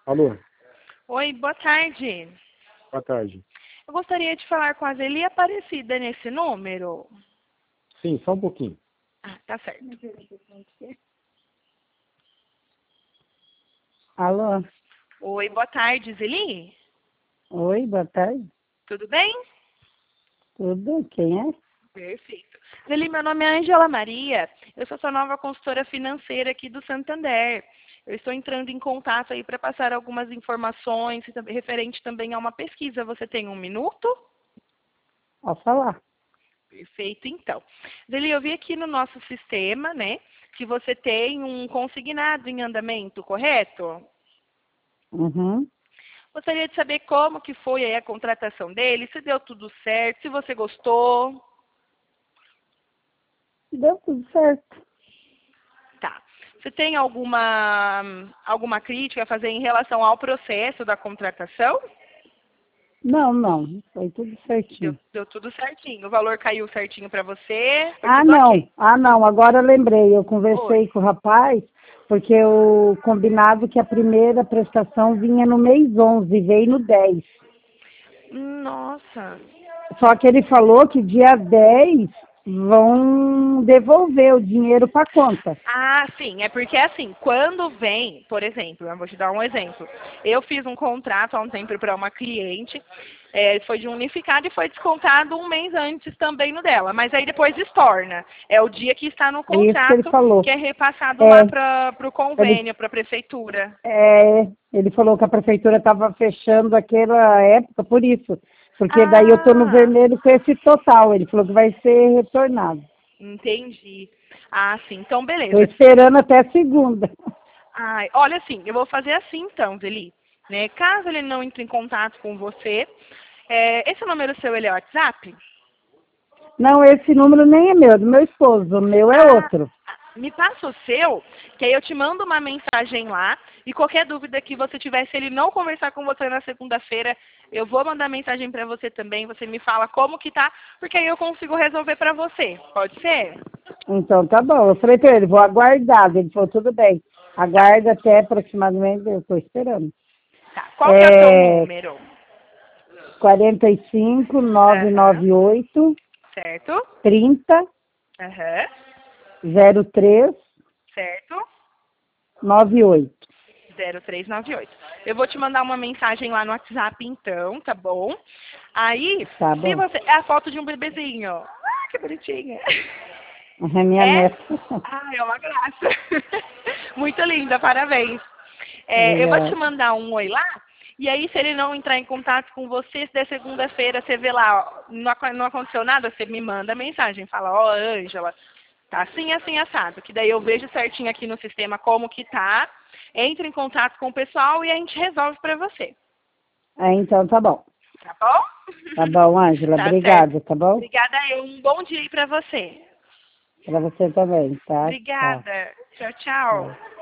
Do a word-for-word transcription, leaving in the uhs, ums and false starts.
Alô, Oi, boa tarde. boa tarde. Eu gostaria de falar com a Zeli Aparecida nesse número. Sim, só um pouquinho. Ah, tá certo. Alô? Oi, boa tarde, Zeli. Oi, boa tarde. Tudo bem? Tudo? Quem é? Perfeito. Zeli, meu nome é Angela Maria. Eu sou sua nova consultora financeira aqui do Santander. Eu estou entrando em contato aí para passar algumas informações e também- referente também a uma pesquisa. Você tem um minuto? Pode falar. Perfeito, então. Zeli, eu vi aqui no nosso sistema, né, que você tem um consignado em andamento, correto? Uhum. Gostaria de saber como que foi aí a contratação dele, se deu tudo certo, se você gostou. Deu tudo certo. Tá. Você tem alguma, alguma crítica a fazer em relação ao processo da contratação? Não, não. Foi tudo Deu, certinho. deu tudo certinho. O valor caiu certinho para você? Foi Ah, tudo não. ok? Ah, não. Agora eu lembrei. Eu Oi. conversei com o rapaz, porque o combinado que a primeira prestação vinha no mês onze, veio no dez. Nossa. Só que ele falou que dia dez vão devolver o dinheiro para conta. Ah, sim, é porque assim, quando vem, por exemplo, eu vou te dar um exemplo. Eu fiz um contrato há um tempo para uma cliente, é, foi de um unificado e foi descontado um mês antes também no dela, mas aí depois estorna. É o dia que está no É isso que ele contrato falou. que é repassado É, lá para o ele convênio, para a prefeitura. É, ele falou que a prefeitura estava fechando aquela época por isso. Porque daí eu estou no Ah, vermelho com esse total. Ele falou que vai ser retornado. entendi. Ah, sim, então Estou beleza. esperando até segunda. Ai, olha assim, eu vou fazer assim então, Zeli. Né? Caso ele não entre em contato com você, é, esse número seu, ele é WhatsApp? Não, esse número nem é meu, é do meu esposo. O meu é Ah, outro. me passa o seu, que aí eu te mando uma mensagem lá, e qualquer dúvida que você tiver, se ele não conversar com você na segunda-feira, eu vou mandar mensagem para você também, você me fala como que tá, porque aí eu consigo resolver para você. Pode ser? Então tá bom. Eu falei para ele, vou aguardar. Ele falou, tudo bem. Tá, Aguarda até aproximadamente, eu estou esperando. tá. Qual que é o seu É número? quarenta e cinco, Aham, novecentos e noventa e oito, certo? trinta, Aham, zero três, certo? noventa e oito. zero três nove oito. Eu vou te mandar uma mensagem lá no WhatsApp então, tá bom? Aí, Tá se bom. você... É a foto de um bebezinho. Ah, que bonitinha. É minha É? neta. Ah, é uma graça. Muito linda, parabéns. É, eu vou te Obrigada. mandar um oi lá. E aí, se ele não entrar em contato com você, se der segunda-feira, você vê lá, ó, não, ac- não aconteceu nada, você me manda mensagem. Fala, ó, Ângela, tá assim, assim, assado. Que daí eu vejo certinho aqui no sistema como que tá. Entre em contato com o pessoal e a gente resolve pra você. Ah, então tá bom. Tá bom? Tá bom, Ângela. Tá certo. Obrigada, tá bom? Obrigada eu. Um bom dia aí pra você. Pra você também, tá? Tchau. Obrigada. Tchau, tchau. Tchau.